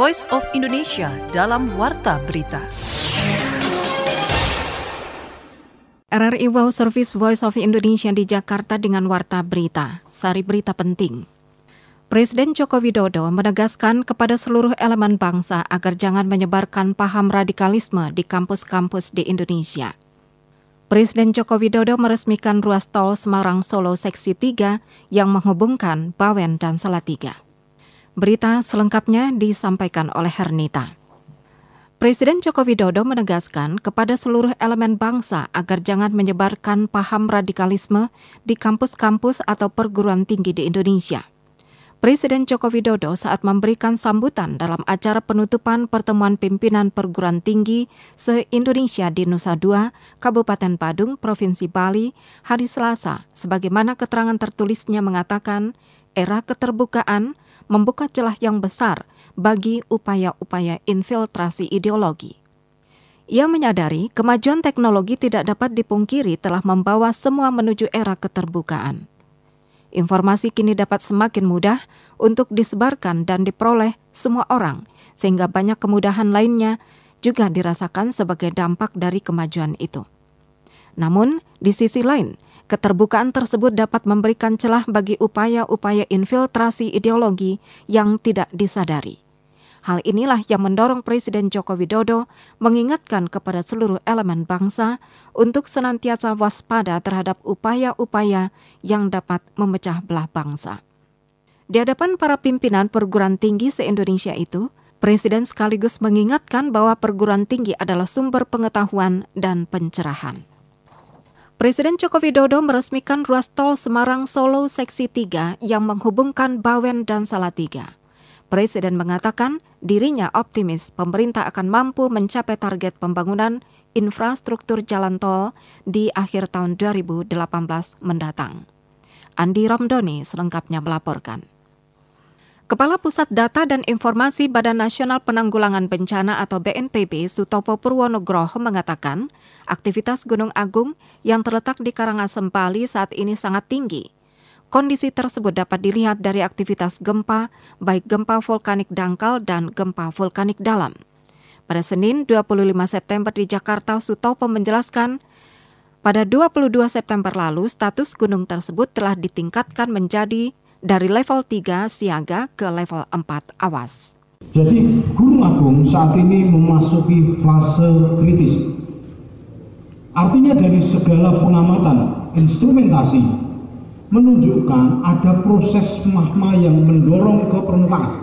Voice of Indonesia dalam Warta Berita. RRI World Service Voice of Indonesia di Jakarta dengan Warta Berita. Sari berita penting. Presiden Joko Widodo menegaskan kepada seluruh elemen bangsa agar jangan menyebarkan paham radikalisme di kampus-kampus di Indonesia. Presiden Joko Widodo meresmikan ruas tol Semarang-Solo Seksi 3 yang menghubungkan Bawen dan Salatiga. Berita selengkapnya disampaikan oleh Hernita. Presiden Joko Widodo menegaskan kepada seluruh elemen bangsa agar jangan menyebarkan paham radikalisme di kampus-kampus atau perguruan tinggi di Indonesia. Presiden Joko Widodo saat memberikan sambutan dalam acara penutupan pertemuan pimpinan perguruan tinggi se-Indonesia di Nusa Dua, Kabupaten Badung, Provinsi Bali, hari Selasa, sebagaimana keterangan tertulisnya mengatakan, era keterbukaan membuka celah yang besar bagi upaya-upaya infiltrasi ideologi. Ia menyadari kemajuan teknologi tidak dapat dipungkiri telah membawa semua menuju era keterbukaan. Informasi kini dapat semakin mudah untuk disebarkan dan diperoleh semua orang, sehingga banyak kemudahan lainnya juga dirasakan sebagai dampak dari kemajuan itu. Namun, di sisi lain, keterbukaan tersebut dapat memberikan celah bagi upaya-upaya infiltrasi ideologi yang tidak disadari. Hal inilah yang mendorong Presiden Joko Widodo mengingatkan kepada seluruh elemen bangsa untuk senantiasa waspada terhadap upaya-upaya yang dapat memecah belah bangsa. Di hadapan para pimpinan perguruan tinggi se-Indonesia itu, Presiden sekaligus mengingatkan bahwa perguruan tinggi adalah sumber pengetahuan dan pencerahan. Presiden Joko Widodo meresmikan ruas tol Semarang-Solo Seksi 3 yang menghubungkan Bawen dan Salatiga. Presiden mengatakan dirinya optimis pemerintah akan mampu mencapai target pembangunan infrastruktur jalan tol di akhir tahun 2018 mendatang. Andi Romdoni selengkapnya melaporkan. Kepala Pusat Data dan Informasi Badan Nasional Penanggulangan Bencana atau BNPB Sutopo Purwonugroho mengatakan aktivitas Gunung Agung yang terletak di Karangasem, Bali saat ini sangat tinggi. Kondisi tersebut dapat dilihat dari aktivitas gempa, baik gempa vulkanik dangkal dan gempa vulkanik dalam. Pada Senin 25 September di Jakarta, Sutopo menjelaskan, pada 22 September lalu status gunung tersebut telah ditingkatkan menjadi dari level 3 siaga ke level 4 awas. Jadi Gunung Agung saat ini memasuki fase kritis. Artinya dari segala pengamatan, instrumentasi menunjukkan ada proses magma yang mendorong ke permukaan.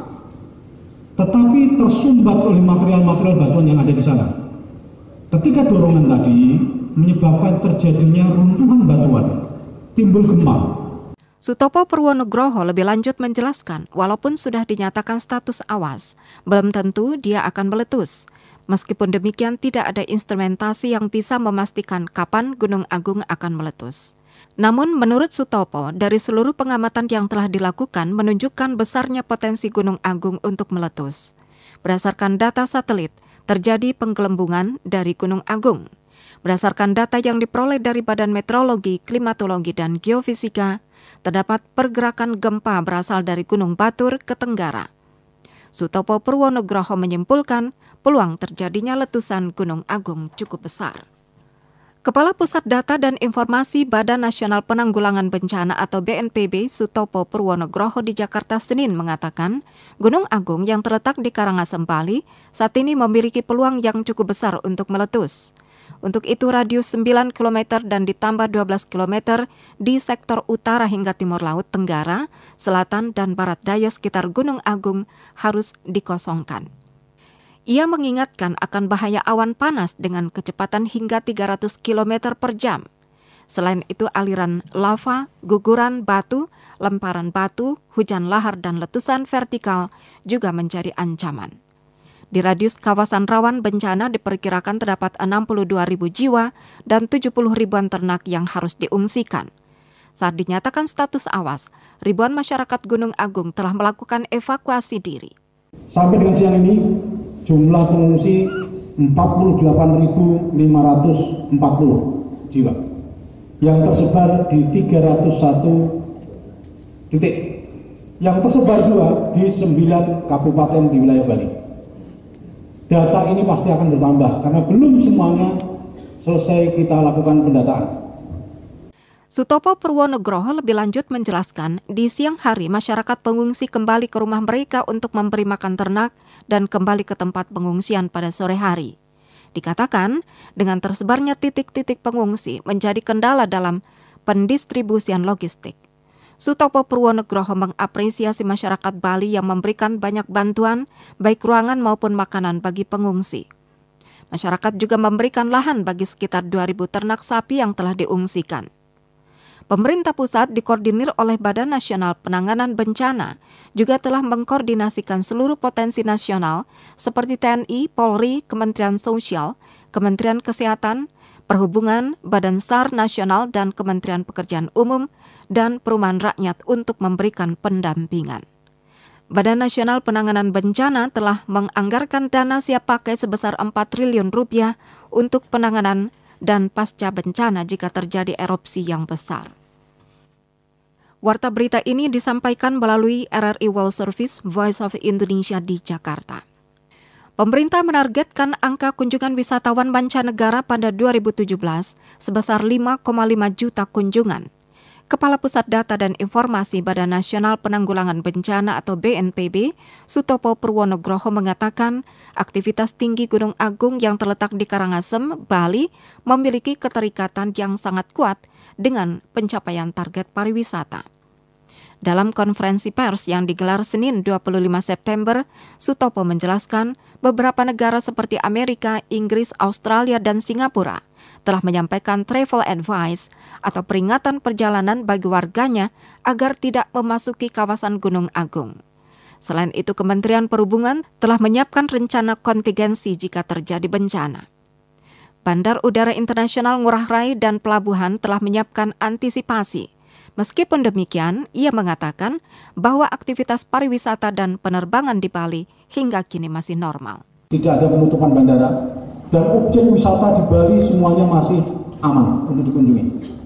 Tetapi tersumbat oleh material-material batuan yang ada di sana. Ketika dorongan tadi menyebabkan terjadinya runtuhan batuan, timbul gempa. Sutopo Purwonugroho lebih lanjut menjelaskan, walaupun sudah dinyatakan status awas, belum tentu dia akan meletus. Meskipun demikian, tidak ada instrumentasi yang bisa memastikan kapan Gunung Agung akan meletus. Namun, menurut Sutopo, dari seluruh pengamatan yang telah dilakukan menunjukkan besarnya potensi Gunung Agung untuk meletus. Berdasarkan data satelit, terjadi penggelembungan dari Gunung Agung. Berdasarkan data yang diperoleh dari Badan Meteorologi, Klimatologi, dan Geofisika, terdapat pergerakan gempa berasal dari Gunung Batur ke Tenggara. Sutopo Purwonugroho menyimpulkan peluang terjadinya letusan Gunung Agung cukup besar. Kepala Pusat Data dan Informasi Badan Nasional Penanggulangan Bencana atau BNPB Sutopo Purwonugroho di Jakarta Senin mengatakan, Gunung Agung yang terletak di Karangasem, Bali saat ini memiliki peluang yang cukup besar untuk meletus. Untuk itu radius 9 km dan ditambah 12 km di sektor utara hingga timur laut Tenggara, selatan dan barat daya sekitar Gunung Agung harus dikosongkan. Ia mengingatkan akan bahaya awan panas dengan kecepatan hingga 300 km per jam. Selain itu aliran lava, guguran batu, lemparan batu, hujan lahar dan letusan vertikal juga menjadi ancaman. Di radius kawasan rawan bencana diperkirakan terdapat 62.000 jiwa dan 70 ribuan ternak yang harus diungsikan. Saat dinyatakan status awas, ribuan masyarakat Gunung Agung telah melakukan evakuasi diri. Sampai dengan siang ini, jumlah pengungsi 48.540 jiwa yang tersebar di 301 titik, yang tersebar juga di 9 kabupaten di wilayah Bali. data ini pasti akan bertambah karena belum semuanya selesai kita lakukan pendataan. Sutopo Purwonugroho lebih lanjut menjelaskan, di siang hari masyarakat pengungsi kembali ke rumah mereka untuk memberi makan ternak dan kembali ke tempat pengungsian pada sore hari. Dikatakan, dengan tersebarnya titik-titik pengungsi menjadi kendala dalam pendistribusian logistik. Sutopo Purwonugroho mengapresiasi masyarakat Bali yang memberikan banyak bantuan, baik ruangan maupun makanan bagi pengungsi. Masyarakat juga memberikan lahan bagi sekitar 2.000 ternak sapi yang telah diungsikan. Pemerintah pusat dikoordinir oleh Badan Nasional Penanganan Bencana juga telah mengkoordinasikan seluruh potensi nasional seperti TNI, Polri, Kementerian Sosial, Kementerian Kesehatan, Perhubungan, Badan SAR Nasional, dan Kementerian Pekerjaan Umum dan Perumahan Rakyat untuk memberikan pendampingan. Badan Nasional Penanganan Bencana telah menganggarkan dana siap pakai sebesar 4 triliun rupiah untuk penanganan dan pasca bencana jika terjadi erupsi yang besar. Warta berita ini disampaikan melalui RRI World Service Voice of Indonesia di Jakarta. Pemerintah menargetkan angka kunjungan wisatawan mancanegara pada 2017 sebesar 5,5 juta kunjungan. Kepala Pusat Data dan Informasi Badan Nasional Penanggulangan Bencana atau BNPB, Sutopo Purwonugroho mengatakan aktivitas tinggi Gunung Agung yang terletak di Karangasem, Bali, memiliki keterikatan yang sangat kuat dengan pencapaian target pariwisata. Dalam konferensi pers yang digelar Senin 25 September, Sutopo menjelaskan beberapa negara seperti Amerika, Inggris, Australia, dan Singapura telah menyampaikan travel advice atau peringatan perjalanan bagi warganya agar tidak memasuki kawasan Gunung Agung. Selain itu, Kementerian Perhubungan telah menyiapkan rencana kontingensi jika terjadi bencana. Bandar Udara Internasional Ngurah Rai dan Pelabuhan telah menyiapkan antisipasi. Meskipun demikian, ia mengatakan bahwa aktivitas pariwisata dan penerbangan di Bali hingga kini masih normal. Tidak ada penutupan bandara dan objek wisata di Bali semuanya masih aman untuk dikunjungi.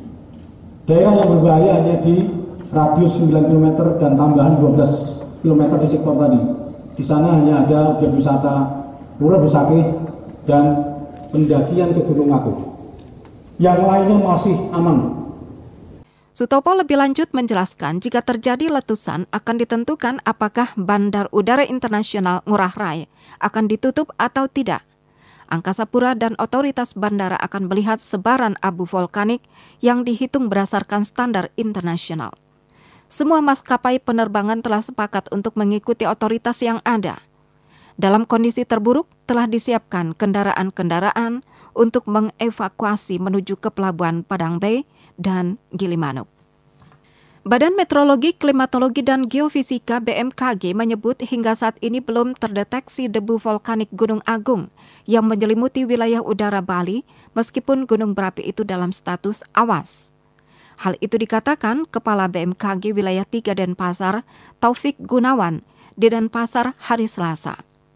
Daerah yang berbahaya hanya di radius 9 km dan tambahan 12 km di sektor tadi. Di sana hanya ada objek wisata Pura Besakih dan pendakian ke Gunung Agung. Yang lainnya masih aman. Sutopo lebih lanjut menjelaskan jika terjadi letusan akan ditentukan apakah Bandar Udara Internasional Ngurah Rai akan ditutup atau tidak. Angkasa Pura dan otoritas bandara akan melihat sebaran abu vulkanik yang dihitung berdasarkan standar internasional. Semua maskapai penerbangan telah sepakat untuk mengikuti otoritas yang ada. Dalam kondisi terburuk, telah disiapkan kendaraan-kendaraan untuk mengevakuasi menuju ke Pelabuhan Padang Bay dan Gilimanuk. Badan Meteorologi, Klimatologi, dan Geofisika BMKG menyebut hingga saat ini belum terdeteksi debu vulkanik Gunung Agung yang menyelimuti wilayah udara Bali meskipun gunung berapi itu dalam status awas. Hal itu dikatakan Kepala BMKG Wilayah 3 Denpasar, Taufik Gunawan, di Denpasar hari Selasa.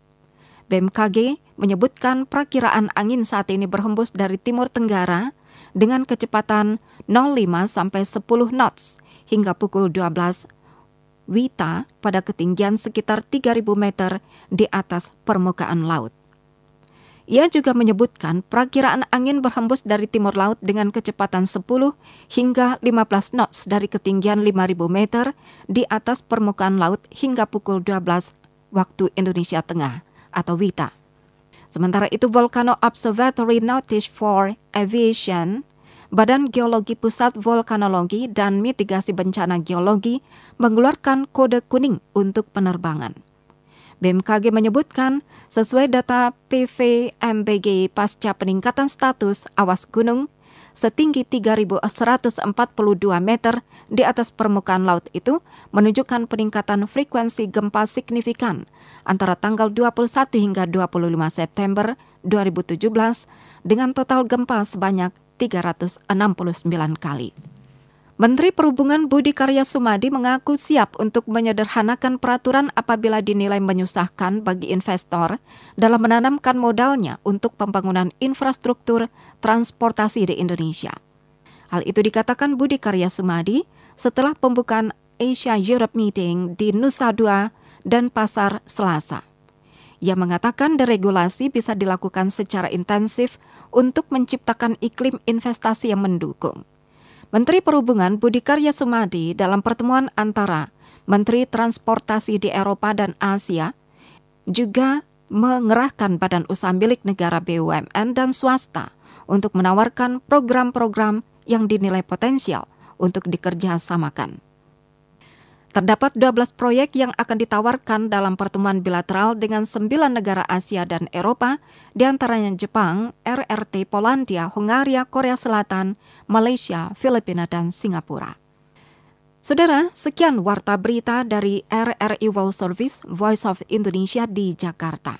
BMKG menyebutkan perakiraan angin saat ini berhembus dari timur tenggara dengan kecepatan 0,5 sampai 10 knots hingga pukul 12 WITA pada ketinggian sekitar 3.000 meter di atas permukaan laut. Ia juga menyebutkan perakiraan angin berhembus dari timur laut dengan kecepatan 10 hingga 15 knots dari ketinggian 5.000 meter di atas permukaan laut hingga pukul 12 waktu Indonesia Tengah atau WITA. Sementara itu, Volcano Observatory Notice for Aviation, Badan Geologi Pusat Vulkanologi dan Mitigasi Bencana Geologi mengeluarkan kode kuning untuk penerbangan. BMKG menyebutkan, sesuai data PVMBG pasca peningkatan status awas gunung, setinggi 3.142 meter di atas permukaan laut itu menunjukkan peningkatan frekuensi gempa signifikan antara tanggal 21 hingga 25 September 2017 dengan total gempa sebanyak 369 kali. Menteri Perhubungan Budi Karya Sumadi mengaku siap untuk menyederhanakan peraturan apabila dinilai menyusahkan bagi investor dalam menanamkan modalnya untuk pembangunan infrastruktur transportasi di Indonesia. Hal itu dikatakan Budi Karya Sumadi setelah pembukaan Asia Europe Meeting di Nusa Dua dan Pasar Selasa. Ia mengatakan deregulasi bisa dilakukan secara intensif untuk menciptakan iklim investasi yang mendukung. Menteri Perhubungan Budi Karya Sumadi dalam pertemuan antara Menteri Transportasi di Eropa dan Asia juga mengerahkan badan usaha milik negara BUMN dan swasta untuk menawarkan program-program yang dinilai potensial untuk dikerjasamakan. Terdapat 12 proyek yang akan ditawarkan dalam pertemuan bilateral dengan 9 negara Asia dan Eropa, diantaranya Jepang, RRT Polandia, Hungaria, Korea Selatan, Malaysia, Filipina, dan Singapura. Saudara, sekian warta berita dari RRI World Service Voice of Indonesia di Jakarta.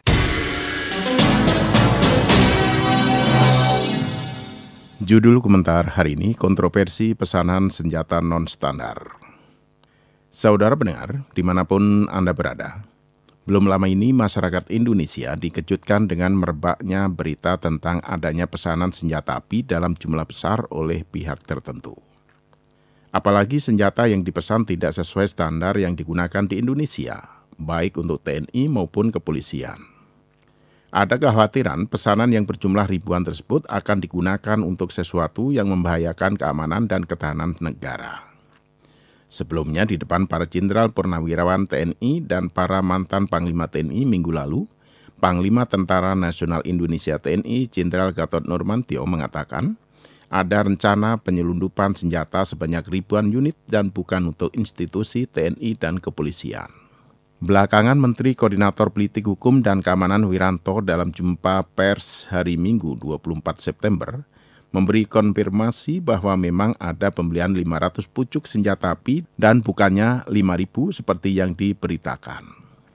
Judul komentar hari ini, kontroversi pesanan senjata non-standar. Saudara pendengar, dimanapun Anda berada, belum lama ini masyarakat Indonesia dikejutkan dengan merebaknya berita tentang adanya pesanan senjata api dalam jumlah besar oleh pihak tertentu. Apalagi senjata yang dipesan tidak sesuai standar yang digunakan di Indonesia, baik untuk TNI maupun kepolisian. Ada kekhawatiran pesanan yang berjumlah ribuan tersebut akan digunakan untuk sesuatu yang membahayakan keamanan dan ketahanan negara. Sebelumnya di depan para jenderal purnawirawan TNI dan para mantan Panglima TNI minggu lalu, Panglima Tentara Nasional Indonesia TNI Jenderal Gatot Nurmantio mengatakan, ada rencana penyelundupan senjata sebanyak ribuan unit dan bukan untuk institusi TNI dan kepolisian. Belakangan Menteri Koordinator Politik Hukum dan Keamanan Wiranto dalam jumpa pers hari Minggu 24 September memberi konfirmasi bahwa memang ada pembelian 500 pucuk senjata api dan bukannya 5.000 seperti yang diberitakan.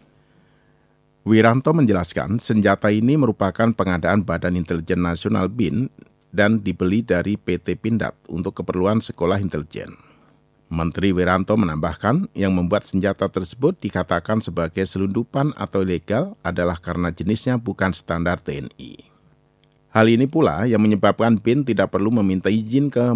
Wiranto menjelaskan senjata ini merupakan pengadaan Badan Intelijen Nasional BIN dan dibeli dari PT Pindad untuk keperluan sekolah intelijen. Menteri Wiranto menambahkan yang membuat senjata tersebut dikatakan sebagai selundupan atau ilegal adalah karena jenisnya bukan standar TNI. Hal ini pula yang menyebabkan BIN tidak perlu meminta izin ke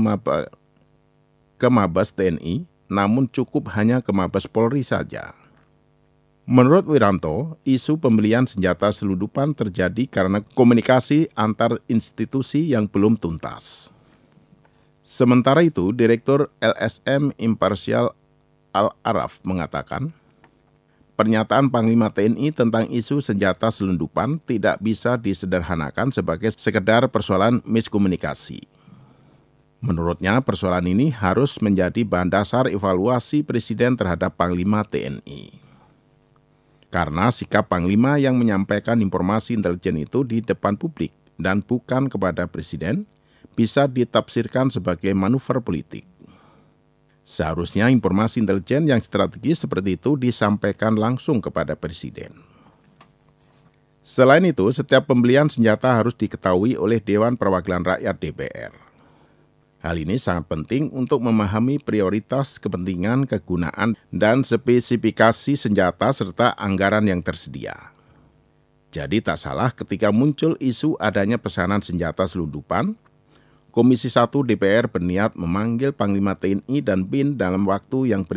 Mabes TNI, namun cukup hanya ke Mabes Polri saja. Menurut Wiranto, isu pembelian senjata selundupan terjadi karena komunikasi antar institusi yang belum tuntas. Sementara itu, Direktur LSM Imparsial Al-Araf mengatakan, pernyataan Panglima TNI tentang isu senjata selundupan tidak bisa disederhanakan sebagai sekedar persoalan miskomunikasi. Menurutnya, persoalan ini harus menjadi bahan dasar evaluasi Presiden terhadap Panglima TNI. Karena sikap Panglima yang menyampaikan informasi intelijen itu di depan publik dan bukan kepada Presiden, bisa ditafsirkan sebagai manuver politik. Seharusnya informasi intelijen yang strategis seperti itu disampaikan langsung kepada Presiden. Selain itu, setiap pembelian senjata harus diketahui oleh Dewan Perwakilan Rakyat DPR. Hal ini sangat penting untuk memahami prioritas, kepentingan, kegunaan, dan spesifikasi senjata serta anggaran yang tersedia. Jadi tak salah ketika muncul isu adanya pesanan senjata selundupan, Komisi 1 DPR berniat memanggil Panglima TNI dan BIN dalam waktu yang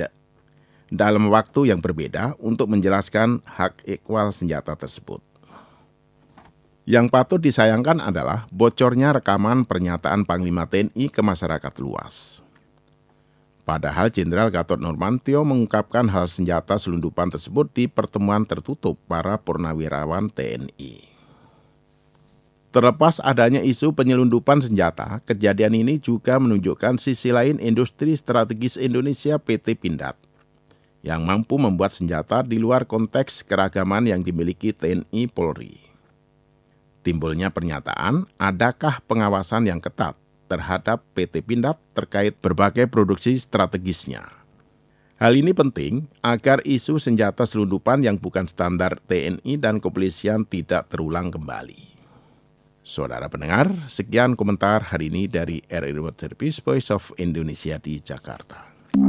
berbeda untuk menjelaskan hak ekwal senjata tersebut. Yang patut disayangkan adalah bocornya rekaman pernyataan Panglima TNI ke masyarakat luas. Padahal Jenderal Gatot Nurmantio mengungkapkan hal senjata selundupan tersebut di pertemuan tertutup para purnawirawan TNI. Terlepas adanya isu penyelundupan senjata, kejadian ini juga menunjukkan sisi lain industri strategis Indonesia PT Pindad, yang mampu membuat senjata di luar konteks keragaman yang dimiliki TNI Polri. Timbulnya pernyataan, adakah pengawasan yang ketat terhadap PT Pindad terkait berbagai produksi strategisnya. Hal ini penting agar isu senjata selundupan yang bukan standar TNI dan kepolisian tidak terulang kembali. Saudara pendengar, sekian komentar hari ini dari RRI World Service Voice of Indonesia di Jakarta.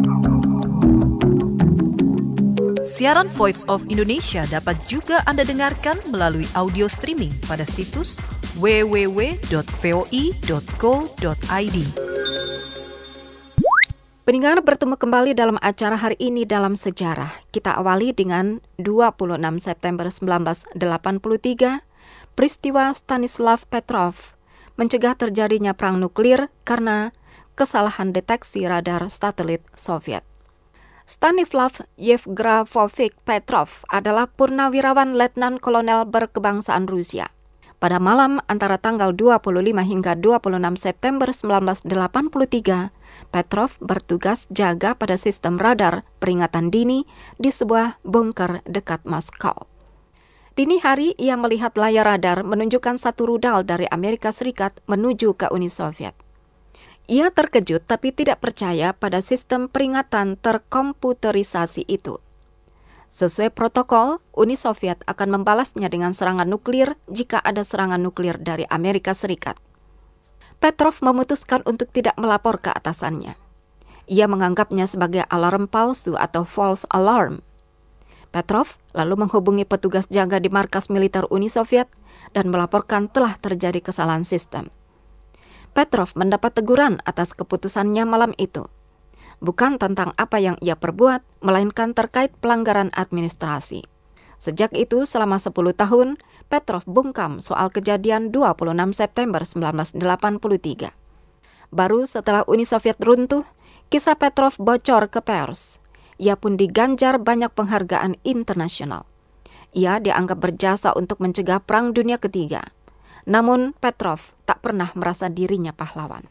Siaran Voice of Indonesia dapat juga Anda dengarkan melalui audio streaming pada situs www.voi.co.id. Pendengar, bertemu kembali dalam acara Hari Ini Dalam Sejarah. Kita awali dengan 26 September 1983, peristiwa Stanislav Petrov mencegah terjadinya perang nuklir karena kesalahan deteksi radar satelit Soviet. Stanislav Yevgrafovich Petrov adalah purnawirawan letnan kolonel berkebangsaan Rusia. Pada malam antara tanggal 25 hingga 26 September 1983, Petrov bertugas jaga pada sistem radar peringatan dini di sebuah bunker dekat Moskow. Dini hari, ia melihat layar radar menunjukkan satu rudal dari Amerika Serikat menuju ke Uni Soviet. Ia terkejut tapi tidak percaya pada sistem peringatan terkomputerisasi itu. Sesuai protokol, Uni Soviet akan membalasnya dengan serangan nuklir jika ada serangan nuklir dari Amerika Serikat. Petrov memutuskan untuk tidak melapor ke atasannya. Ia menganggapnya sebagai alarm palsu atau false alarm. Petrov lalu menghubungi petugas jaga di markas militer Uni Soviet dan melaporkan telah terjadi kesalahan sistem. Petrov mendapat teguran atas keputusannya malam itu. Bukan tentang apa yang ia perbuat, melainkan terkait pelanggaran administrasi. Sejak itu, selama 10 tahun, Petrov bungkam soal kejadian 26 September 1983. Baru setelah Uni Soviet runtuh, kisah Petrov bocor ke pers. Ia pun diganjar banyak penghargaan internasional. Ia dianggap berjasa untuk mencegah Perang Dunia Ketiga. Namun, Petrov tak pernah merasa dirinya pahlawan.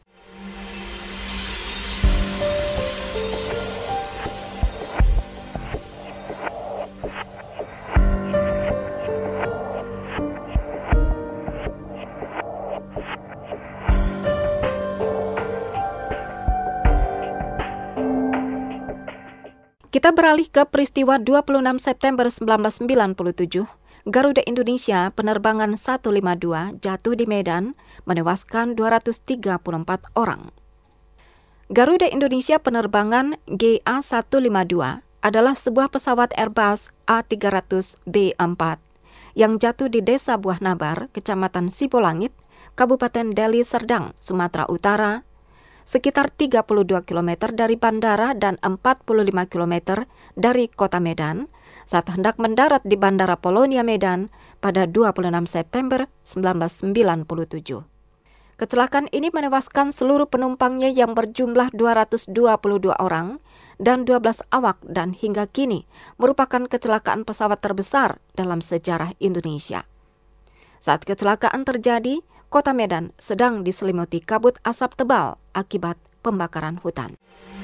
Kita beralih ke peristiwa 26 September 1997. Garuda Indonesia penerbangan 152 jatuh di Medan, menewaskan 234 orang. Garuda Indonesia penerbangan GA152 adalah sebuah pesawat Airbus A300B4 yang jatuh di Desa Buah Nabar, Kecamatan Sibolangit, Kabupaten Deli Serdang, Sumatera Utara, sekitar 32 km dari bandara dan 45 km dari kota Medan, saat hendak mendarat di Bandara Polonia Medan pada 26 September 1997. Kecelakaan ini menewaskan seluruh penumpangnya yang berjumlah 222 orang dan 12 awak, dan hingga kini merupakan kecelakaan pesawat terbesar dalam sejarah Indonesia. Saat kecelakaan terjadi, Kota Medan sedang diselimuti kabut asap tebal akibat pembakaran hutan.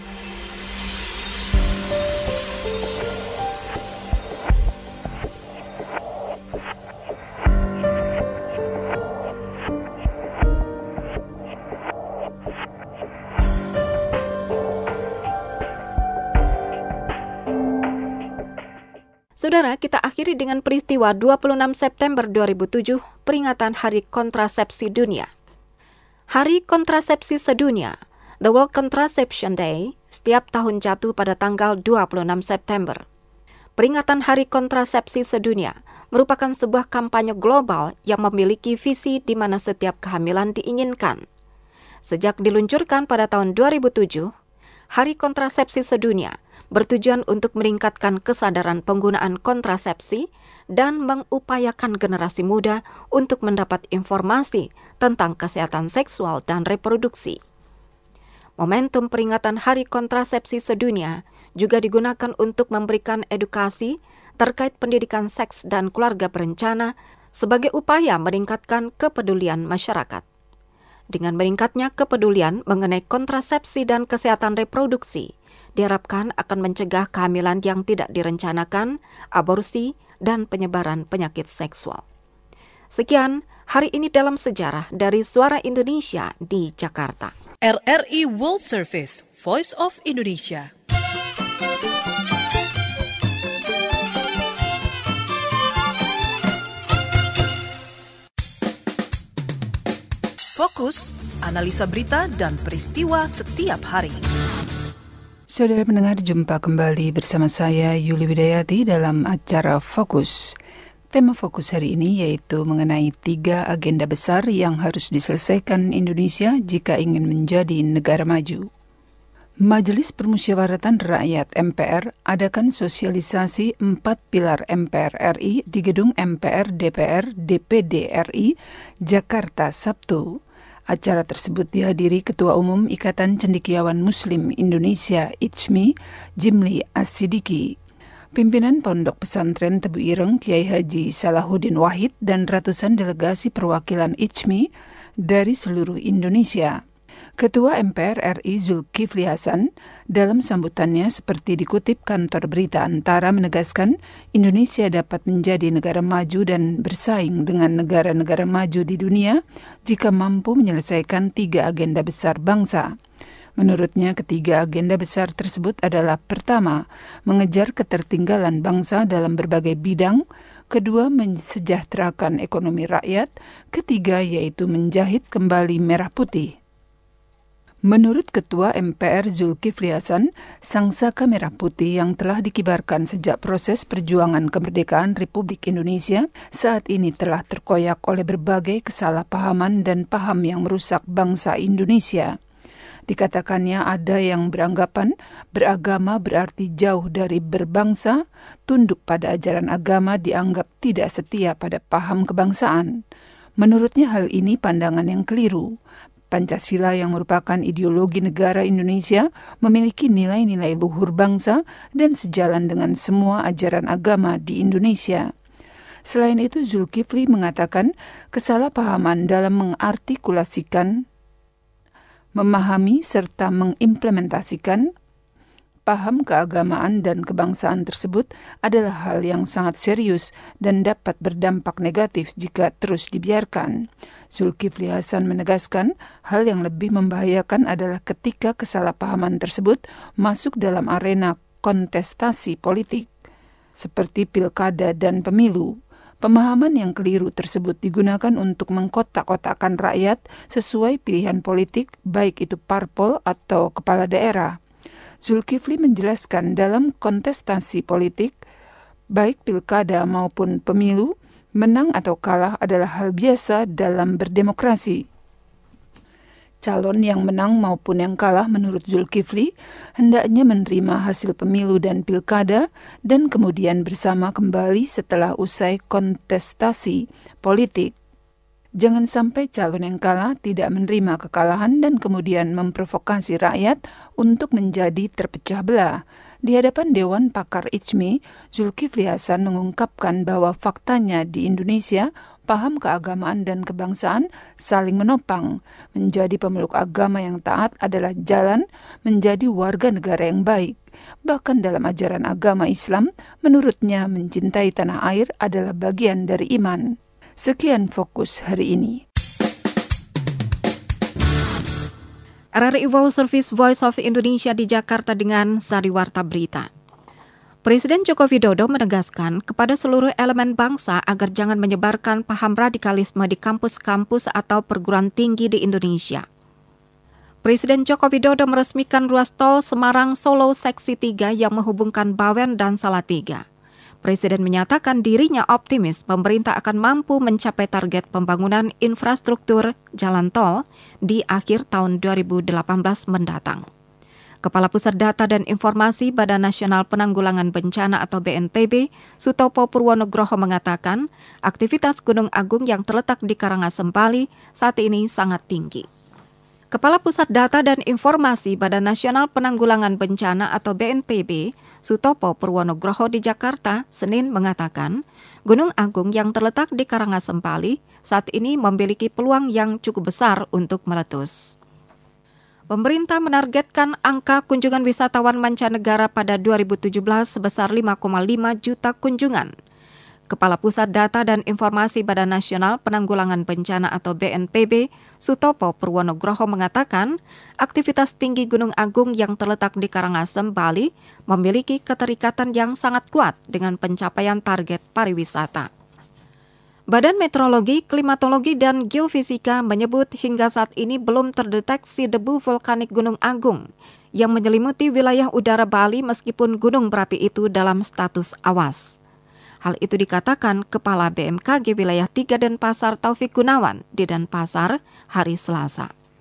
Saudara, kita akhiri dengan peristiwa 26 September 2007, peringatan Hari Kontrasepsi Dunia. Hari Kontrasepsi Sedunia, The World Contraception Day, setiap tahun jatuh pada tanggal 26 September. Peringatan Hari Kontrasepsi Sedunia merupakan sebuah kampanye global yang memiliki visi di mana setiap kehamilan diinginkan. Sejak diluncurkan pada tahun 2007, Hari Kontrasepsi Sedunia bertujuan untuk meningkatkan kesadaran penggunaan kontrasepsi dan mengupayakan generasi muda untuk mendapat informasi tentang kesehatan seksual dan reproduksi. Momentum peringatan Hari Kontrasepsi Sedunia juga digunakan untuk memberikan edukasi terkait pendidikan seks dan keluarga berencana sebagai upaya meningkatkan kepedulian masyarakat. Dengan meningkatnya kepedulian mengenai kontrasepsi dan kesehatan reproduksi, diharapkan akan mencegah kehamilan yang tidak direncanakan, aborsi, dan penyebaran penyakit seksual. Sekian Hari Ini Dalam Sejarah dari Suara Indonesia di Jakarta. RRI World Service, Voice of Indonesia. Fokus, analisa berita dan peristiwa setiap hari. Saudara pendengar, jumpa kembali bersama saya Yuli Widayati dalam acara Fokus. Tema fokus hari ini yaitu mengenai 3 agenda besar yang harus diselesaikan Indonesia jika ingin menjadi negara maju. Majelis Permusyawaratan Rakyat MPR adakan sosialisasi 4 pilar MPR RI di Gedung MPR DPR DPD RI, Jakarta, Sabtu. Acara tersebut dihadiri Ketua Umum Ikatan Cendekiawan Muslim Indonesia ICMI, Jimli As-Sidiki, pimpinan Pondok Pesantren Tebu Ireng Kiai Haji Salahuddin Wahid dan ratusan delegasi perwakilan ICMI dari seluruh Indonesia. Ketua MPR RI Zulkifli Hasan dalam sambutannya seperti dikutip kantor berita Antara menegaskan Indonesia dapat menjadi negara maju dan bersaing dengan negara-negara maju di dunia jika mampu menyelesaikan 3 agenda besar bangsa. Menurutnya, ketiga agenda besar tersebut adalah: pertama, mengejar ketertinggalan bangsa dalam berbagai bidang; kedua, mensejahterakan ekonomi rakyat; ketiga, yaitu menjahit kembali merah putih. Menurut Ketua MPR Zulkifli Hasan, sangsaka merah putih yang telah dikibarkan sejak proses perjuangan kemerdekaan Republik Indonesia saat ini telah terkoyak oleh berbagai kesalahpahaman dan paham yang merusak bangsa Indonesia. Dikatakannya ada yang beranggapan beragama berarti jauh dari berbangsa, tunduk pada ajaran agama dianggap tidak setia pada paham kebangsaan. Menurutnya hal ini pandangan yang keliru. Pancasila yang merupakan ideologi negara Indonesia memiliki nilai-nilai luhur bangsa dan sejalan dengan semua ajaran agama di Indonesia. Selain itu, Zulkifli mengatakan kesalahpahaman dalam mengartikulasikan, memahami serta mengimplementasikan paham keagamaan dan kebangsaan tersebut adalah hal yang sangat serius dan dapat berdampak negatif jika terus dibiarkan. Zulkifli Hasan menegaskan hal yang lebih membahayakan adalah ketika kesalahpahaman tersebut masuk dalam arena kontestasi politik, seperti pilkada dan pemilu. Pemahaman yang keliru tersebut digunakan untuk mengkotak-kotakkan rakyat sesuai pilihan politik, baik itu parpol atau kepala daerah. Zulkifli menjelaskan dalam kontestasi politik, baik pilkada maupun pemilu, menang atau kalah adalah hal biasa dalam berdemokrasi. Calon yang menang maupun yang kalah menurut Zulkifli hendaknya menerima hasil pemilu dan pilkada dan kemudian bersama kembali setelah usai kontestasi politik. Jangan sampai calon yang kalah tidak menerima kekalahan dan kemudian memprovokasi rakyat untuk menjadi terpecah belah. Di hadapan Dewan Pakar ICMI, Zulkifli Hasan mengungkapkan bahwa faktanya di Indonesia, paham keagamaan dan kebangsaan saling menopang. Menjadi pemeluk agama yang taat adalah jalan menjadi warga negara yang baik. Bahkan dalam ajaran agama Islam, menurutnya mencintai tanah air adalah bagian dari iman. Sekian fokus hari ini. RRI World Service Voice of Indonesia di Jakarta dengan Sari Warta Berita. Presiden Joko Widodo menegaskan kepada seluruh elemen bangsa agar jangan menyebarkan paham radikalisme di kampus-kampus atau perguruan tinggi di Indonesia. Presiden Joko Widodo meresmikan ruas tol Semarang-Solo Seksi 3 yang menghubungkan Bawen dan Salatiga. Presiden menyatakan dirinya optimis pemerintah akan mampu mencapai target pembangunan infrastruktur jalan tol di akhir tahun 2018 mendatang. Kepala Pusat Data dan Informasi Badan Nasional Penanggulangan Bencana atau BNPB, Sutopo Purwonugroho mengatakan aktivitas Gunung Agung yang terletak di Karangasem, Bali saat ini sangat tinggi. Kepala Pusat Data dan Informasi Badan Nasional Penanggulangan Bencana atau BNPB, Sutopo Purwonugroho di Jakarta, Senin mengatakan, Gunung Agung yang terletak di Karangasem, Bali saat ini memiliki peluang yang cukup besar untuk meletus. Pemerintah menargetkan angka kunjungan wisatawan mancanegara pada 2017 sebesar 5,5 juta kunjungan. Kepala Pusat Data dan Informasi Badan Nasional Penanggulangan Bencana atau BNPB, Sutopo Purwonugroho mengatakan, aktivitas tinggi Gunung Agung yang terletak di Karangasem, Bali, memiliki keterikatan yang sangat kuat dengan pencapaian target pariwisata. Badan Meteorologi, Klimatologi, dan Geofisika menyebut hingga saat ini belum terdeteksi debu vulkanik Gunung Agung yang menyelimuti wilayah udara Bali meskipun gunung berapi itu dalam status awas. Hal itu dikatakan Kepala BMKG Wilayah 3 Denpasar Taufik Gunawan di Denpasar hari Selasa.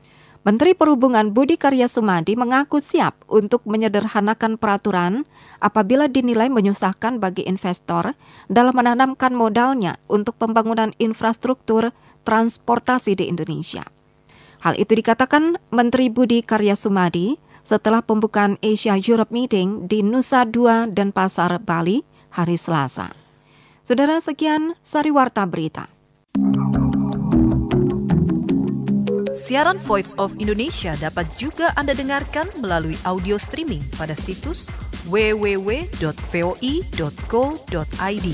Menteri Perhubungan Budi Karya Sumadi mengaku siap untuk menyederhanakan peraturan apabila dinilai menyusahkan bagi investor dalam menanamkan modalnya untuk pembangunan infrastruktur transportasi di Indonesia. Hal itu dikatakan Menteri Budi Karya Sumadi setelah pembukaan Asia Europe Meeting di Nusa Dua Denpasar, Bali, hari Selasa. Saudara, sekian Sariwarta Berita. Siaran Voice of Indonesia dapat juga Anda dengarkan melalui audio streaming pada situs www.voi.co.id.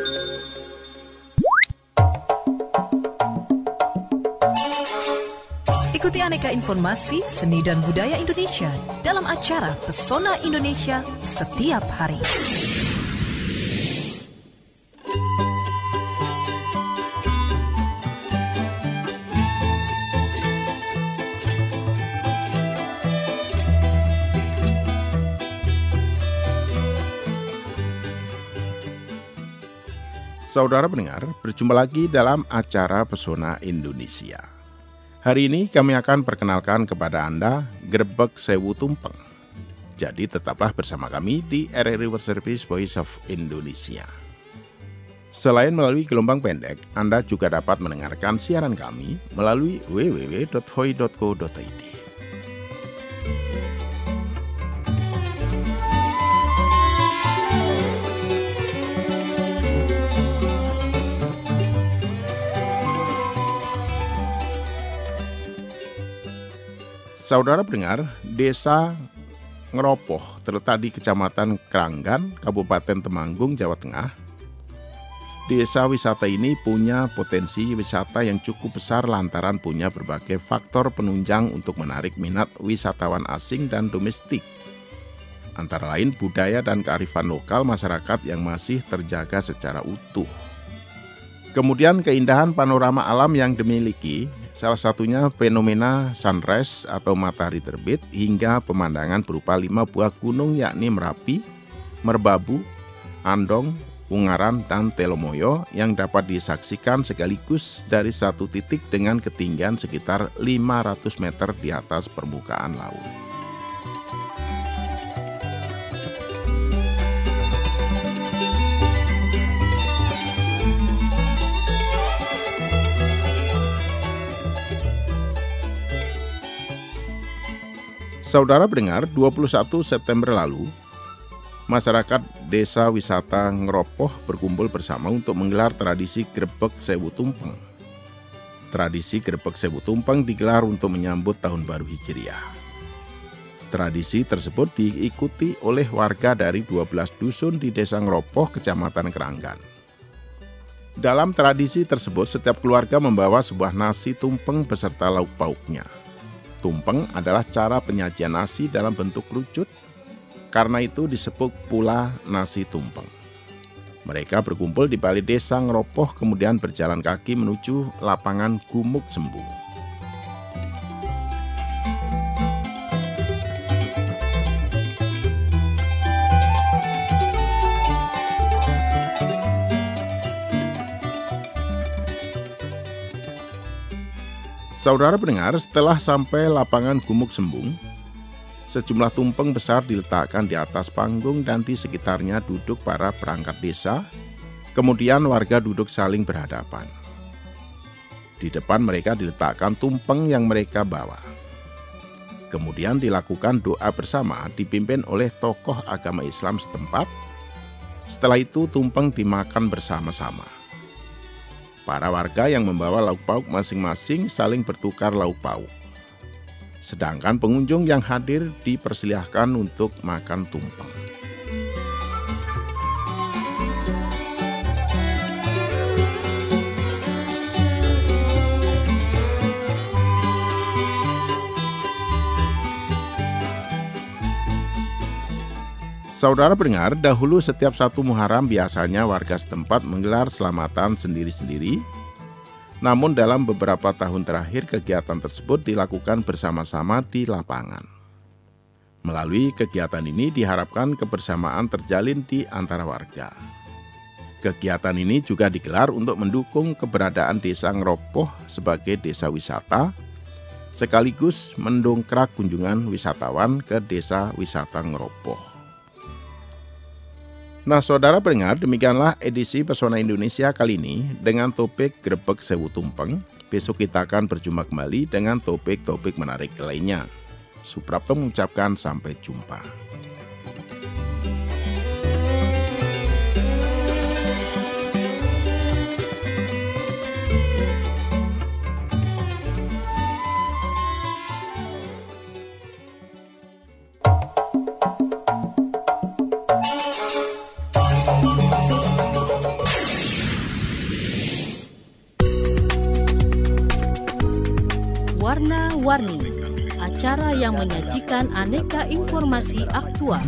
Ikuti aneka informasi seni dan budaya Indonesia dalam acara Pesona Indonesia setiap hari. Saudara pendengar, berjumpa lagi dalam acara Pesona Indonesia. Hari ini kami akan perkenalkan kepada Anda Grebeg Sewu Tumpeng. Jadi tetaplah bersama kami di RRI World Service Voice of Indonesia. Selain melalui gelombang pendek, Anda juga dapat mendengarkan siaran kami melalui www.voi.co.id. Saudara pendengar, Desa Ngeropoh terletak di Kecamatan Kranggan, Kabupaten Temanggung, Jawa Tengah. Desa wisata ini punya potensi wisata yang cukup besar lantaran punya berbagai faktor penunjang untuk menarik minat wisatawan asing dan domestik. Antara lain budaya dan kearifan lokal masyarakat yang masih terjaga secara utuh. Kemudian keindahan panorama alam yang dimiliki, salah satunya fenomena sunrise atau matahari terbit hingga pemandangan berupa 5 buah gunung yakni Merapi, Merbabu, Andong, Ungaran, dan Telomoyo yang dapat disaksikan sekaligus dari satu titik dengan ketinggian sekitar 500 meter di atas permukaan laut. Saudara pendengar, 21 September lalu, masyarakat Desa Wisata Ngeropoh berkumpul bersama untuk menggelar tradisi Grebeg Sewu Tumpeng. Tradisi Grebeg Sewu Tumpeng digelar untuk menyambut Tahun Baru Hijriah. Tradisi tersebut diikuti oleh warga dari 12 dusun di Desa Ngeropoh, Kecamatan Kranggan. Dalam tradisi tersebut, setiap keluarga membawa sebuah nasi tumpeng beserta lauk pauknya. Tumpeng adalah cara penyajian nasi dalam bentuk kerucut, karena itu disebut pula nasi tumpeng. Mereka berkumpul di balai desa Ngeropoh kemudian berjalan kaki menuju lapangan Gumuk Sembung. Saudara pendengar, setelah sampai lapangan Gumuk Sembung, sejumlah tumpeng besar diletakkan di atas panggung dan di sekitarnya duduk para perangkat desa, kemudian warga duduk saling berhadapan. Di depan mereka diletakkan tumpeng yang mereka bawa. Kemudian dilakukan doa bersama dipimpin oleh tokoh agama Islam setempat. Setelah itu tumpeng dimakan bersama-sama. Para warga yang membawa lauk pauk masing-masing saling bertukar lauk pauk. Sedangkan pengunjung yang hadir dipersilahkan untuk makan tumpeng. Saudara pendengar, dahulu setiap 1 Muharram biasanya warga setempat menggelar selamatan sendiri-sendiri. Namun dalam beberapa tahun terakhir kegiatan tersebut dilakukan bersama-sama di lapangan. Melalui kegiatan ini diharapkan kebersamaan terjalin di antara warga. Kegiatan ini juga digelar untuk mendukung keberadaan Desa Ngeropoh sebagai desa wisata, sekaligus mendongkrak kunjungan wisatawan ke desa wisata Ngeroboh. Nah, saudara pendengar, demikianlah edisi Pesona Indonesia kali ini dengan topik Grebeg Sewu Tumpeng. Besok kita akan berjumpa kembali dengan topik-topik menarik lainnya. Suprapto mengucapkan sampai jumpa. Warna-Warni, acara yang menyajikan aneka informasi aktual.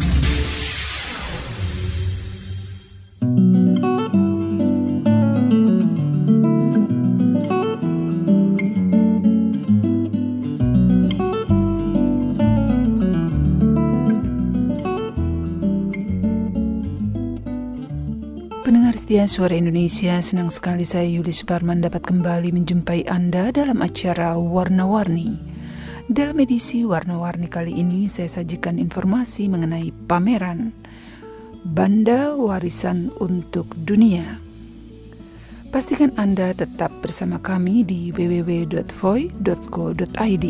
Pendengar setia Suara Indonesia, senang sekali saya Yuli Suparman dapat kembali menjumpai Anda dalam acara Warna-Warni. Dalam edisi Warna-Warni kali ini saya sajikan informasi mengenai pameran Banda Warisan untuk Dunia. Pastikan Anda tetap bersama kami di www.voi.co.id.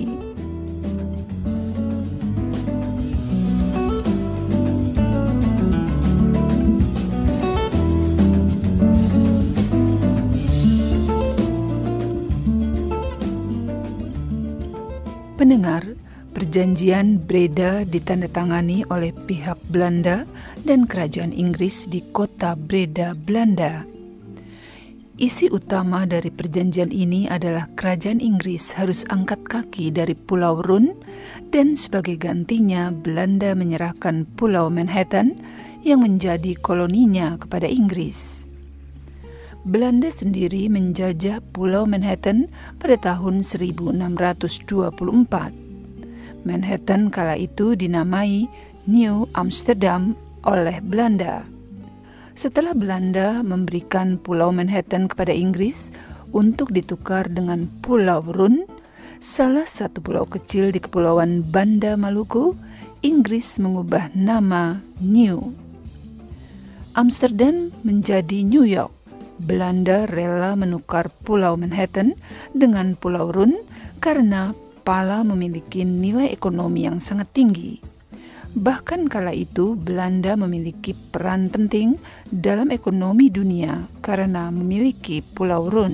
Pendengar, perjanjian Breda ditandatangani oleh pihak Belanda dan Kerajaan Inggris di kota Breda, Belanda. Isi utama dari perjanjian ini adalah Kerajaan Inggris harus angkat kaki dari Pulau Run dan sebagai gantinya Belanda menyerahkan Pulau Manhattan yang menjadi koloninya kepada Inggris. Belanda sendiri menjajah Pulau Manhattan pada tahun 1624. Manhattan kala itu dinamai New Amsterdam oleh Belanda. Setelah Belanda memberikan Pulau Manhattan kepada Inggris untuk ditukar dengan Pulau Run, salah satu pulau kecil di Kepulauan Banda Maluku, Inggris mengubah nama New Amsterdam menjadi New York. Belanda rela menukar Pulau Manhattan dengan Pulau Run karena pala memiliki nilai ekonomi yang sangat tinggi. Bahkan kala itu Belanda memiliki peran penting dalam ekonomi dunia karena memiliki Pulau Run.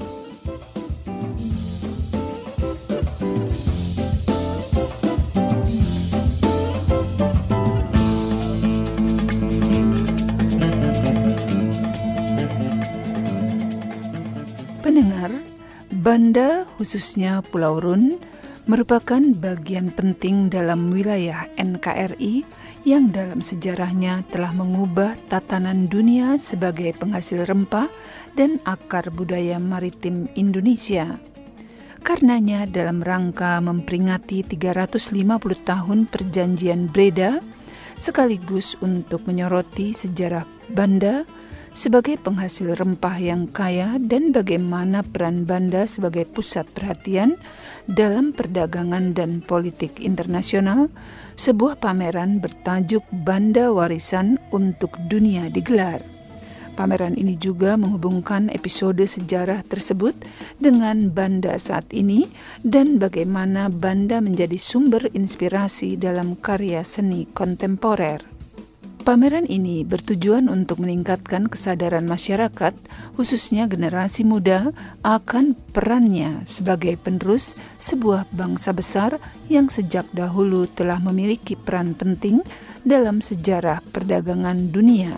Pendengar, Banda khususnya Pulau Run merupakan bagian penting dalam wilayah NKRI yang dalam sejarahnya telah mengubah tatanan dunia sebagai penghasil rempah dan akar budaya maritim Indonesia. Karenanya dalam rangka memperingati 350 tahun Perjanjian Breda, sekaligus untuk menyoroti sejarah Banda sebagai penghasil rempah yang kaya dan bagaimana peran Banda sebagai pusat perhatian dalam perdagangan dan politik internasional, sebuah pameran bertajuk Banda Warisan untuk Dunia digelar. Pameran ini juga menghubungkan episode sejarah tersebut dengan Banda saat ini dan bagaimana Banda menjadi sumber inspirasi dalam karya seni kontemporer. Pameran ini bertujuan untuk meningkatkan kesadaran masyarakat, khususnya generasi muda, akan perannya sebagai penerus sebuah bangsa besar yang sejak dahulu telah memiliki peran penting dalam sejarah perdagangan dunia.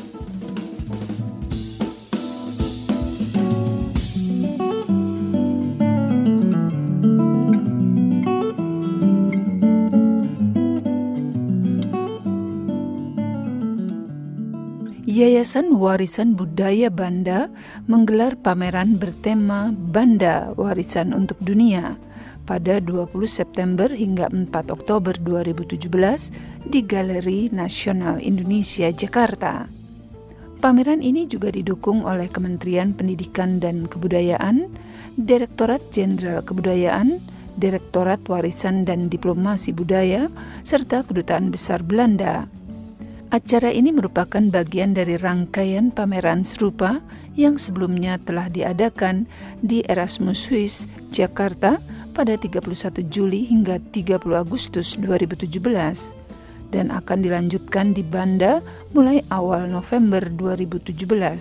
Yayasan Warisan Budaya Banda menggelar pameran bertema Banda Warisan untuk Dunia pada 20 September hingga 4 Oktober 2017 di Galeri Nasional Indonesia, Jakarta. Pameran ini juga didukung oleh Kementerian Pendidikan dan Kebudayaan, Direktorat Jenderal Kebudayaan, Direktorat Warisan dan Diplomasi Budaya, serta Kedutaan Besar Belanda. Acara ini merupakan bagian dari rangkaian pameran serupa yang sebelumnya telah diadakan di Erasmus Swiss, Jakarta pada 31 Juli hingga 30 Agustus 2017 dan akan dilanjutkan di Banda mulai awal November 2017.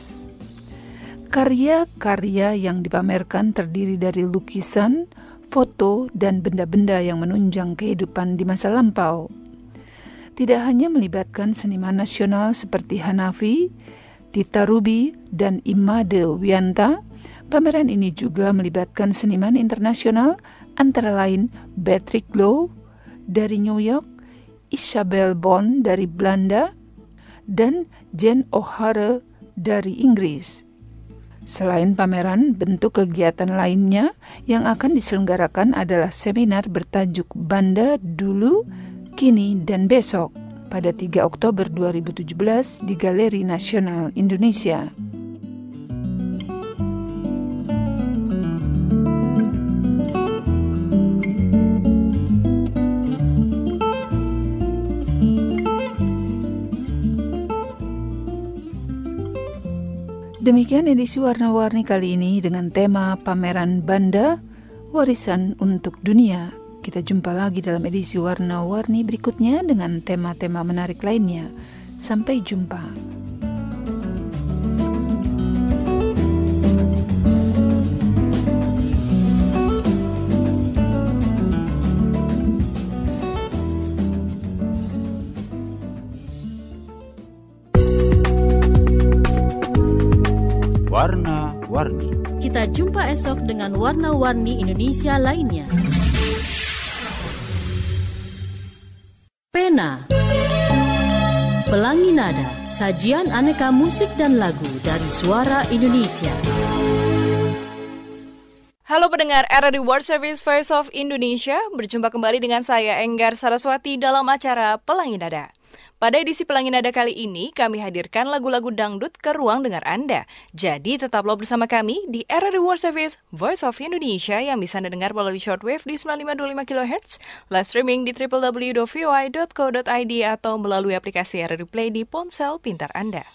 Karya-karya yang dipamerkan terdiri dari lukisan, foto, dan benda-benda yang menunjang kehidupan di masa lampau. Tidak hanya melibatkan seniman nasional seperti Hanafi, Tita Ruby, dan Imade Wianta, pameran ini juga melibatkan seniman internasional antara lain Patrick Lowe dari New York, Isabel Bond dari Belanda, dan Jane O'Hara dari Inggris. Selain pameran, bentuk kegiatan lainnya yang akan diselenggarakan adalah seminar bertajuk Banda Dulu, Kini, dan Besok pada 3 Oktober 2017 di Galeri Nasional Indonesia. Demikian edisi Warna-Warni kali ini dengan tema pameran Banda, Warisan untuk Dunia. Kita jumpa lagi dalam edisi Warna-Warni berikutnya dengan tema-tema menarik lainnya. Sampai jumpa. Warna-Warni. Kita jumpa esok dengan Warna-Warni Indonesia lainnya. Pena, Pelangi Nada, sajian aneka musik dan lagu dari Suara Indonesia. Halo pendengar RRI World Service Voice of Indonesia, berjumpa kembali dengan saya Enggar Saraswati dalam acara Pelangi Nada. Pada edisi Pelangi Nada kali ini, kami hadirkan lagu-lagu dangdut ke ruang dengar Anda. Jadi tetaplah bersama kami di RRI World Service Voice of Indonesia yang bisa Anda dengar melalui shortwave di 9525 kHz, live streaming di www.voi.co.id atau melalui aplikasi RRI Play di ponsel pintar Anda.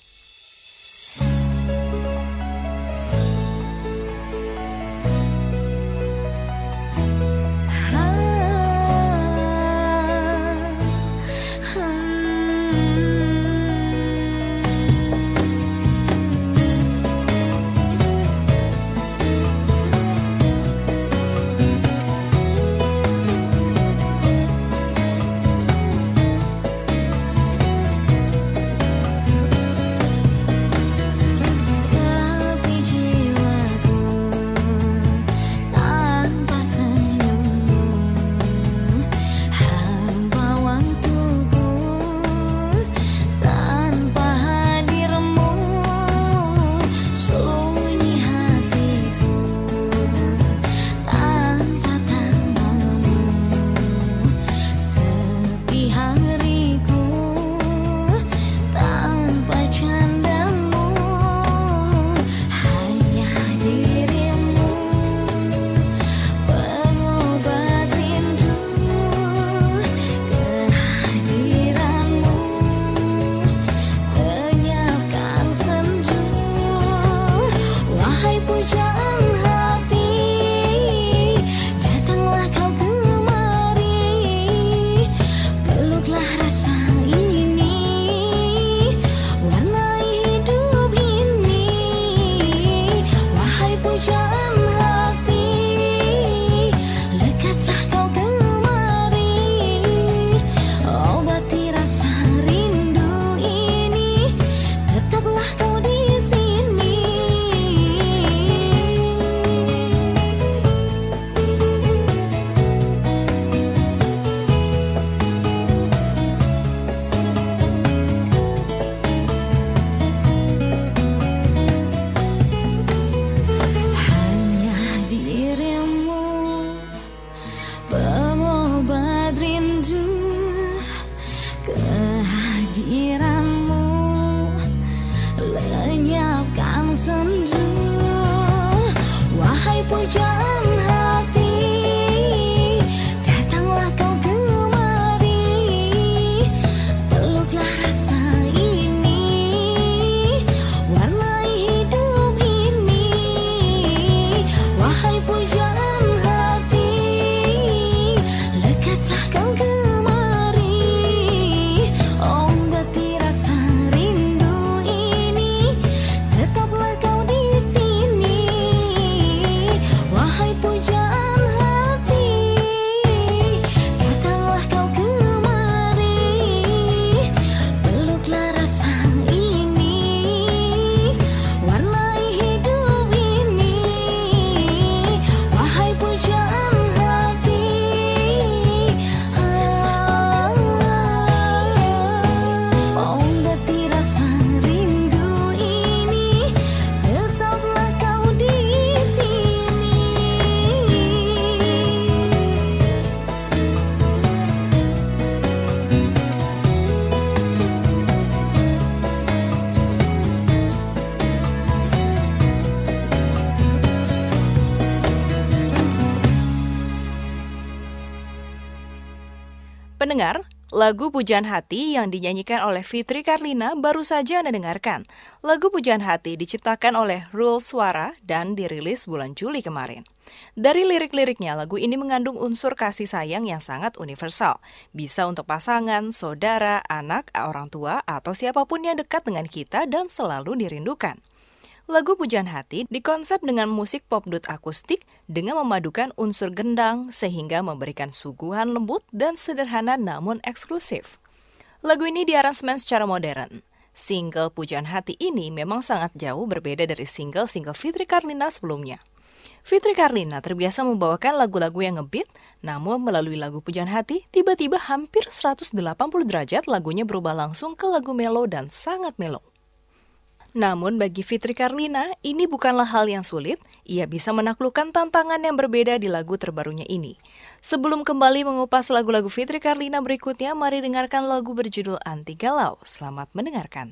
pendengar, lagu Pujaan Hati yang dinyanyikan oleh Fitri Karlina baru saja Anda dengarkan. Lagu Pujaan Hati diciptakan oleh Rul Suara dan dirilis bulan Juli kemarin. Dari lirik-liriknya, lagu ini mengandung unsur kasih sayang yang sangat universal. Bisa untuk pasangan, saudara, anak, orang tua, atau siapapun yang dekat dengan kita dan selalu dirindukan. Lagu Pujaan Hati dikonsep dengan musik popdut akustik dengan memadukan unsur gendang sehingga memberikan suguhan lembut dan sederhana namun eksklusif. Lagu ini diaransemen secara modern. Single Pujaan Hati ini memang sangat jauh berbeda dari single-single Fitri Karlina sebelumnya. Fitri Karlina terbiasa membawakan lagu-lagu yang ngebeat, namun melalui lagu Pujaan Hati, tiba-tiba hampir 180 derajat lagunya berubah langsung ke lagu melo dan sangat melo. Namun bagi Fitri Karlina, ini bukanlah hal yang sulit, ia bisa menaklukkan tantangan yang berbeda di lagu terbarunya ini. Sebelum kembali mengupas lagu-lagu Fitri Karlina berikutnya, mari dengarkan lagu berjudul Anti Galau. Selamat mendengarkan.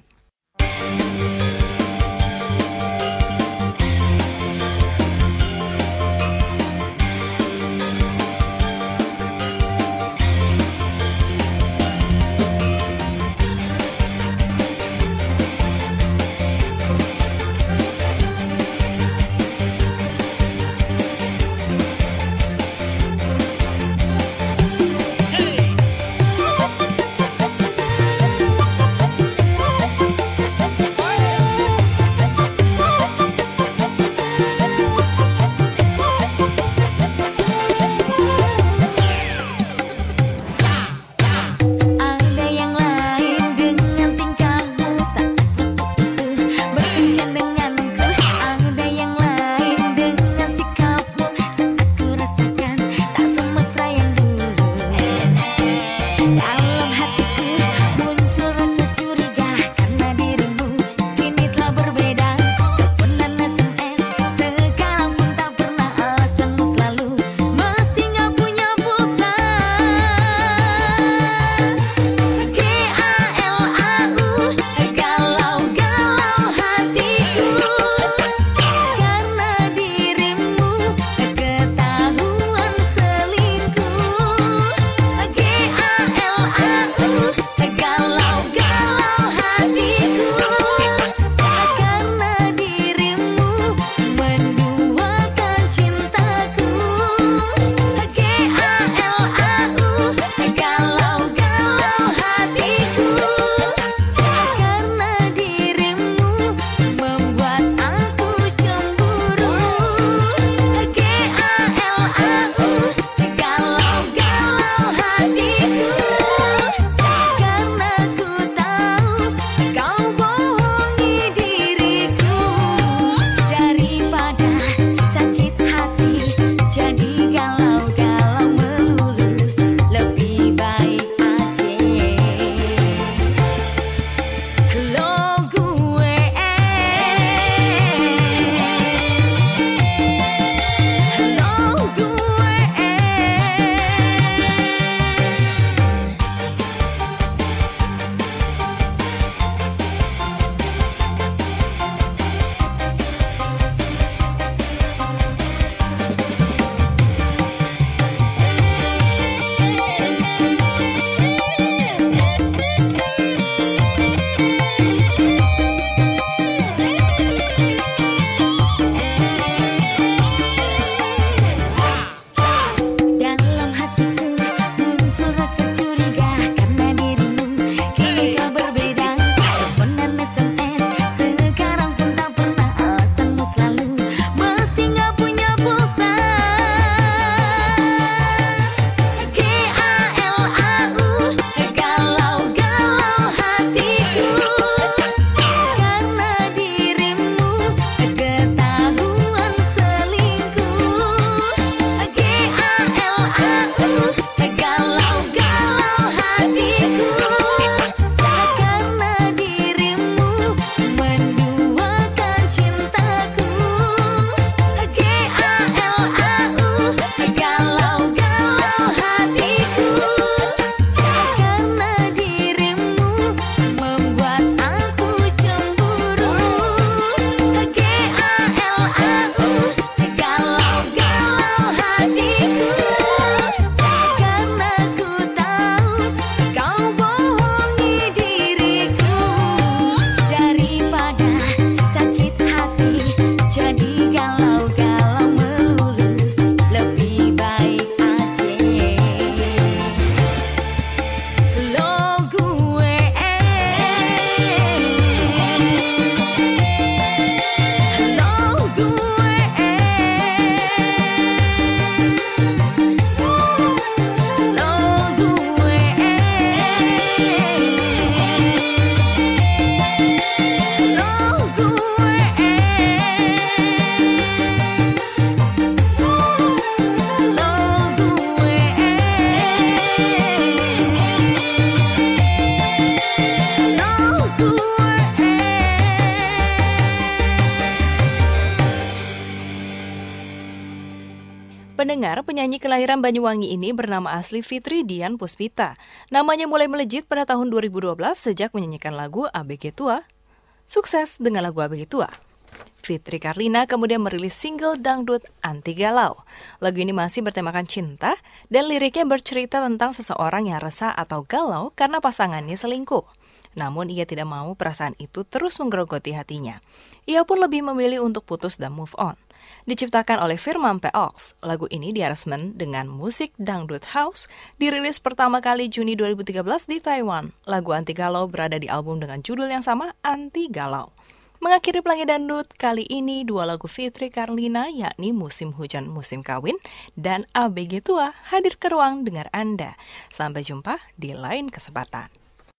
pendengar, penyanyi kelahiran Banyuwangi ini bernama asli Fitri Dian Puspita. Namanya mulai melejit pada tahun 2012 sejak menyanyikan lagu ABG Tua. Sukses dengan lagu ABG Tua. Fitri Karlina kemudian merilis single dangdut Anti Galau. Lagu ini masih bertemakan cinta dan liriknya bercerita tentang seseorang yang resah atau galau karena pasangannya selingkuh. Namun ia tidak mau perasaan itu terus menggerogoti hatinya. Ia pun lebih memilih untuk putus dan move on. Diciptakan oleh Firman P. Ox, lagu ini diaransemen dengan musik dangdut house, dirilis pertama kali Juni 2013 di Taiwan. Lagu Anti Galau berada di album dengan judul yang sama, Anti Galau. Mengakhiri Pelangi Dangdut kali ini, dua lagu Fitri Karlina yakni Musim Hujan Musim Kawin dan ABG Tua hadir ke ruang dengar Anda. Sampai jumpa di lain kesempatan.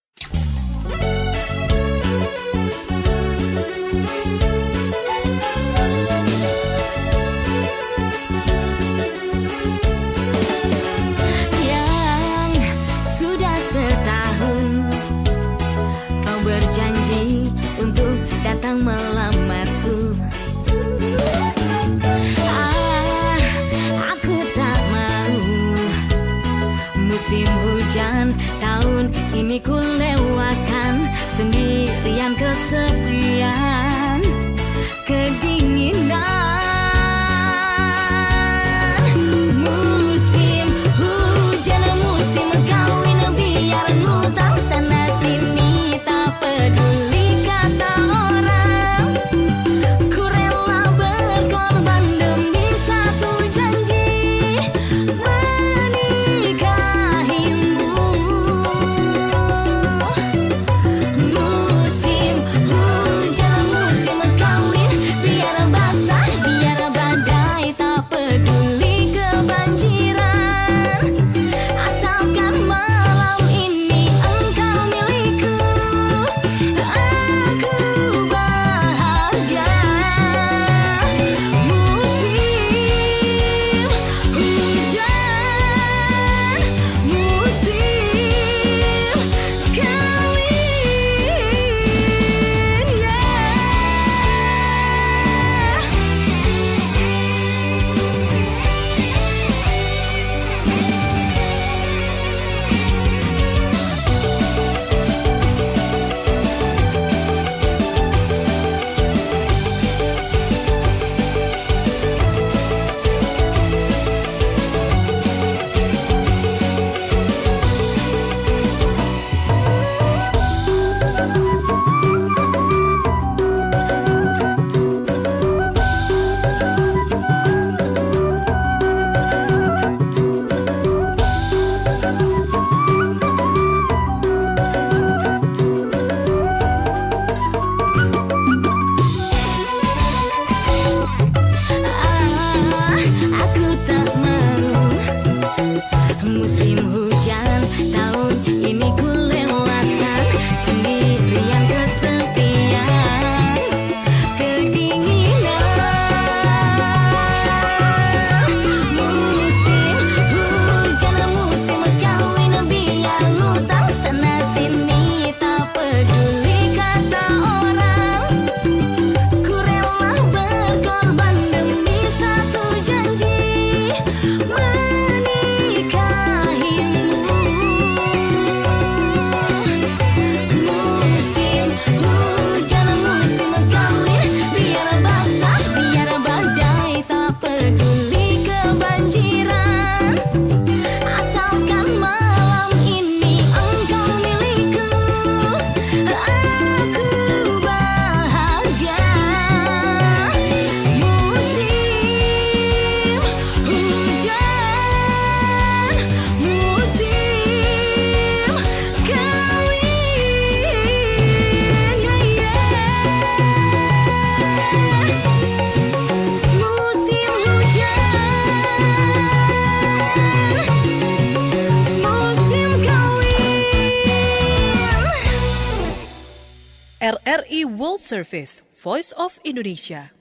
Yang sudah setahun kau berjanji untuk datang melamarku. Aku tak mau musim hujan tahun ini ku lewatkan sendirian, kesepian, kedinginan. Musim hujan, musim kawin, biar ngutang sana sini, tak peduli kata orang. Ku rela berkorban demi satu janji, menikahimu. Musim hujan, musim kawin, biar basah, biar badai, tak peduli kebanjiran. Asalkan malam ini engkau milikku, aku bahagia. Musim hujan, musim kawin, aku tak mau musim hujan tahun ini ku lewatkan sendirian, kesepian, kedinginan. Musim hujan, musim kawin, biar ngutang sana sini, tak peduli kata orang. Ku rela berkorban demi satu janji, menikahimu. Musim hujan, musim kawin, biar basah, biar badai, tak peduli kebanjiran. Asalkan malam ini engkau milikku, aku bahagia. Musim hujan, musim kawin, musim hujan, musim kawin. RRI World Service, Voice of Indonesia.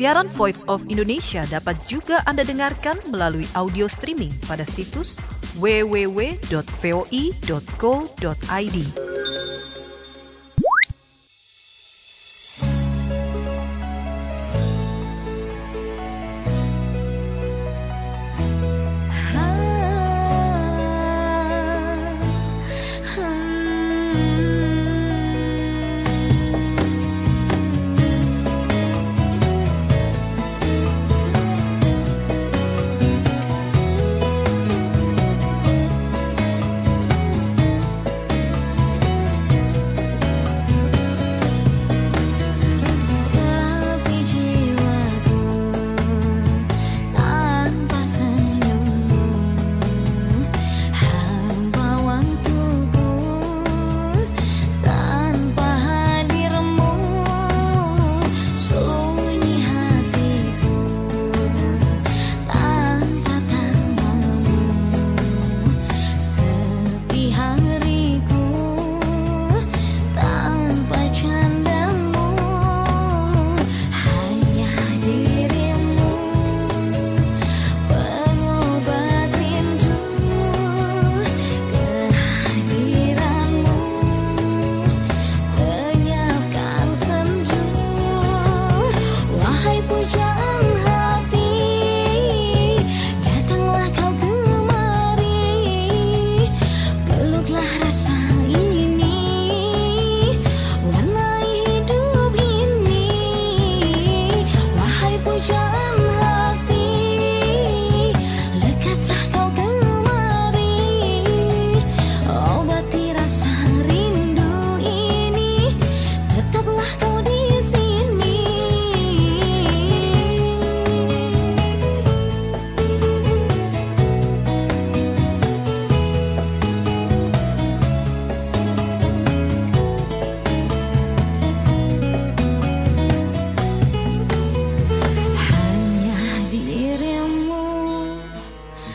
Siaran Voice of Indonesia dapat juga Anda dengarkan melalui audio streaming pada situs www.voi.co.id.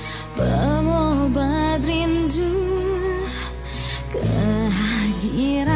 Pengobat rindu kehadiran